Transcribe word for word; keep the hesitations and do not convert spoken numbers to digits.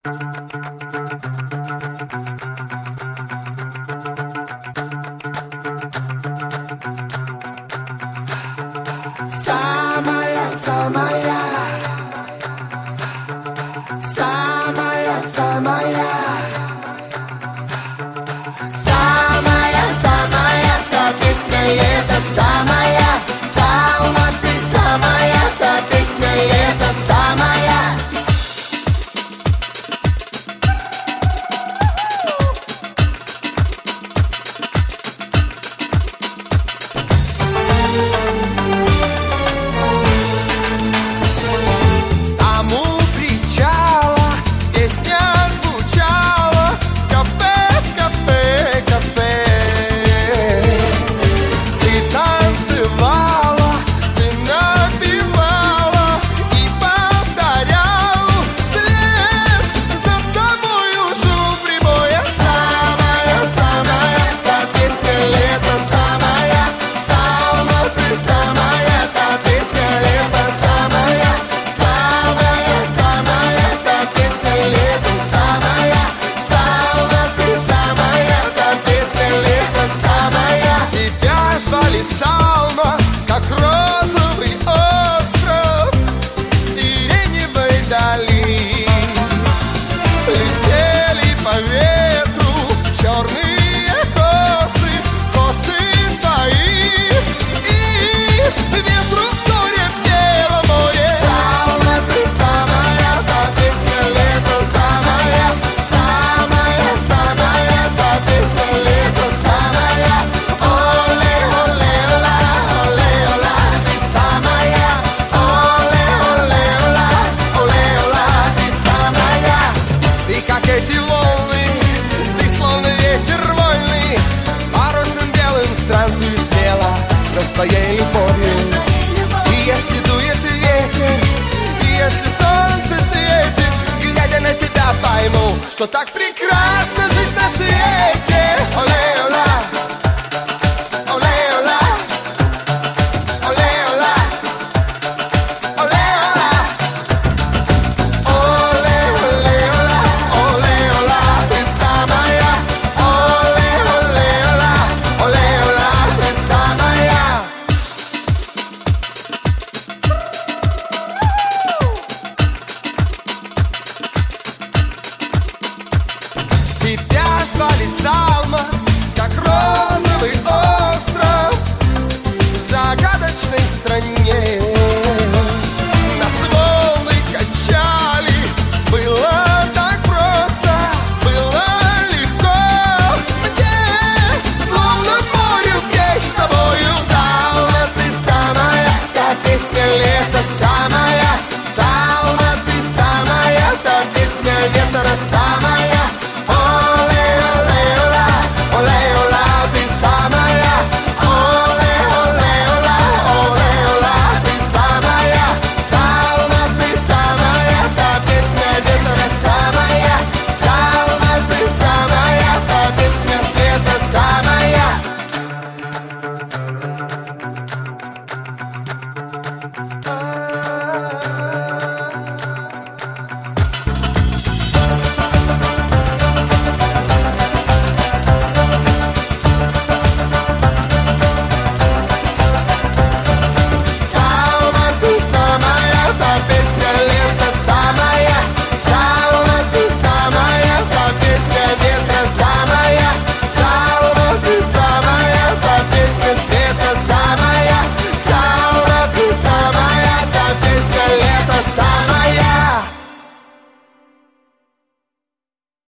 Самая, самая, самая, самая, самая, самая, та песня лета, самая, Салма, ты самая, та песня лета, самая. Салма, как розовый остров в сиреневой дали. Летели по ветру черные косы, косы твои, и ветру вторе пело море. Салма, ты самая, та песня лета, самая, самая, самая, та песня лета, самая. Эти волны, ты словно ветер вольный, парусом белым странствуй смело за своей любовью. И если дует ветер, и если солнце светит, глядя на тебя пойму, что так прекрасно жить на свете. Оле-ола, оле-ола, оле-ола, оле-ола. Тебя звали Салма, как розовый остров в загадочной стране. Нас волны качали, было так просто, было легко. Мне словно морю петь с тобою. Салма, ты самая, та песня лета, самая. Салма, ты самая, та песня ветра, самая.